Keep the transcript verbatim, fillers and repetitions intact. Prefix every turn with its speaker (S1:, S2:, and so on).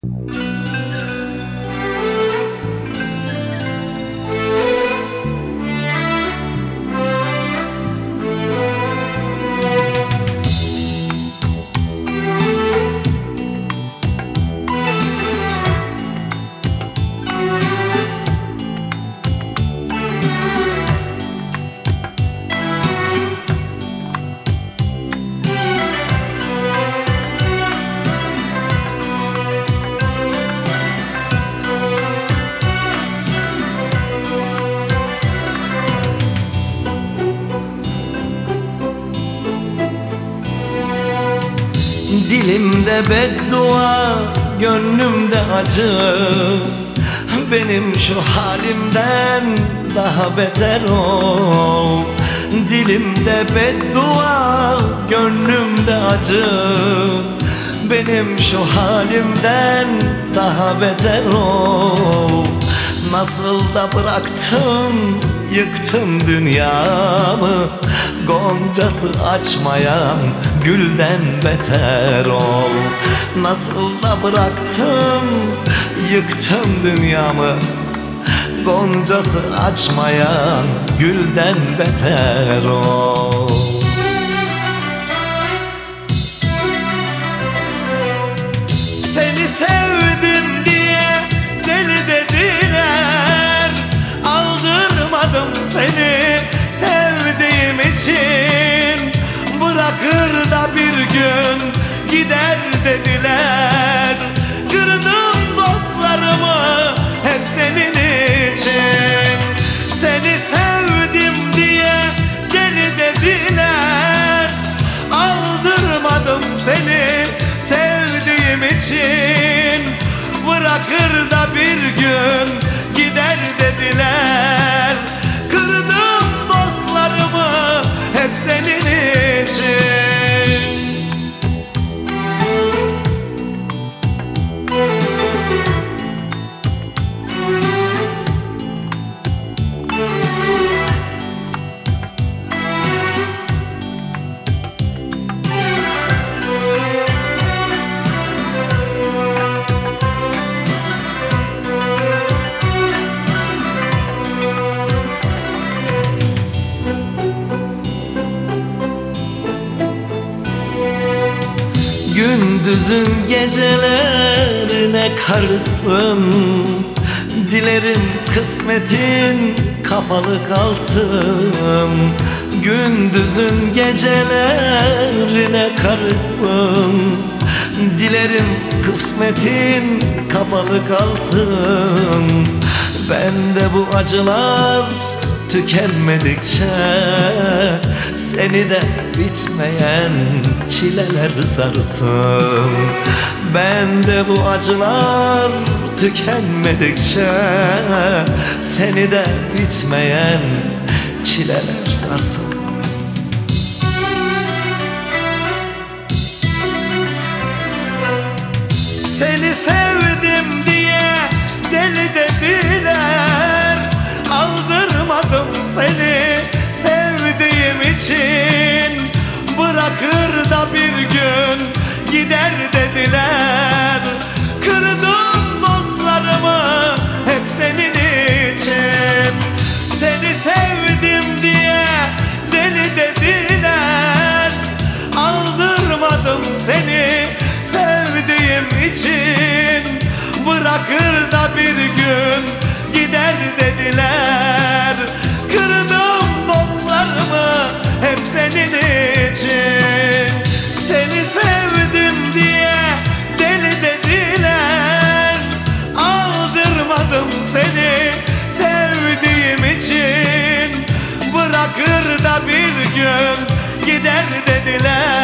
S1: Dilimde beddua, gönlümde acı. Benim şu halimden daha beter ol. Dilimde beddua, gönlümde acı. Benim şu halimden daha beter ol. Nasıl da bıraktın, yıktın dünyamı. Goncası açmayan gülden beter ol. Nasıl da bıraktın, yıktın dünyamı. Goncası açmayan gülden beter ol. Seni sevdim diye deli dediler. Aldırmadım seni sevdiğim için. Bırakır da bir gün gider dediler. Kırdım dostlarımı hep senin için. Seni sevdim diye deli dediler. Aldırmadım seni sevdiğim için. Bırakır da bir gün gider dediler. Kırdım dostlarımı hep senin için. Gündüzün gecelerine karışsın. Dilerim kısmetin kapalı kalsın. Gündüzün gecelerine karışsın. Dilerim kısmetin kapalı kalsın. Bende bu acılar tükenmedikçe seni de bitmeyen çileler sarsın. Bende bu acılar tükenmedikçe seni de bitmeyen çileler sarsın. Seni sevdim diye deli dediler. Aldırmadım seni sevdiğim için. Bırakır da bir gün gider dediler. Kırdım dostlarımı hep senin için. Seni sevdim diye deli dediler. Aldırmadım seni sevdiğim için. Bırakır da bir gün gider dediler. Kırdım dostlarımı hep senin için. Seni sevdim diye deli dediler. Aldırmadım seni sevdiğim için. Bırakır da bir gün gider dediler.